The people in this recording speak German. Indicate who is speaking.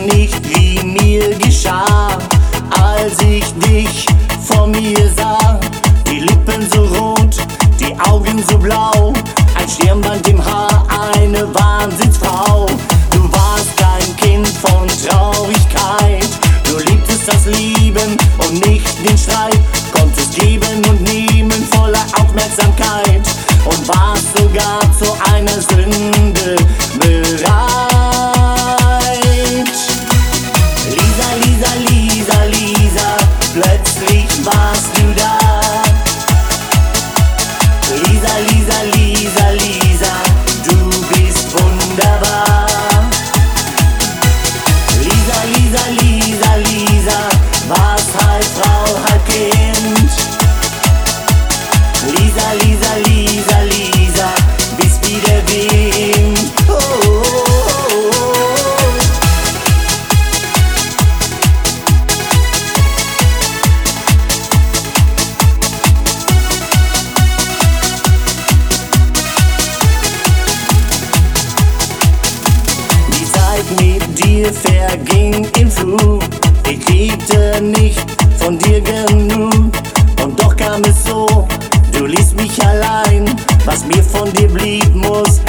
Speaker 1: nicht, wie mir geschah, als ich dich vor mir sah. Die Lippen so rot, die Augen so blau, ein Stirnband im Haar, eine Wahnsinnsfrau. Du warst kein Kind von Traurigkeit, du liebtest das Leben und nicht den Streit, konntest geben und nehmen voller Aufmerksamkeit und warst sogar zu einer Sünde bereit. Lisa, Lisa, Lisa, Lisa, plötzlich warst du da. Lisa, Lisa, Lisa, Lisa, du bist wunderbar. Lisa, Lisa, Lisa, Lisa, warst halb Frau, halb Kind. Lisa, Lisa, Lisa, Lisa, bist wie der Wind. Oh, oh, oh, oh. Die Zeit mit dir verging im Flug, ich kriegte nicht von dir genug. Und doch kam es so, du ließ mich allein, was mir von dir blieb, muss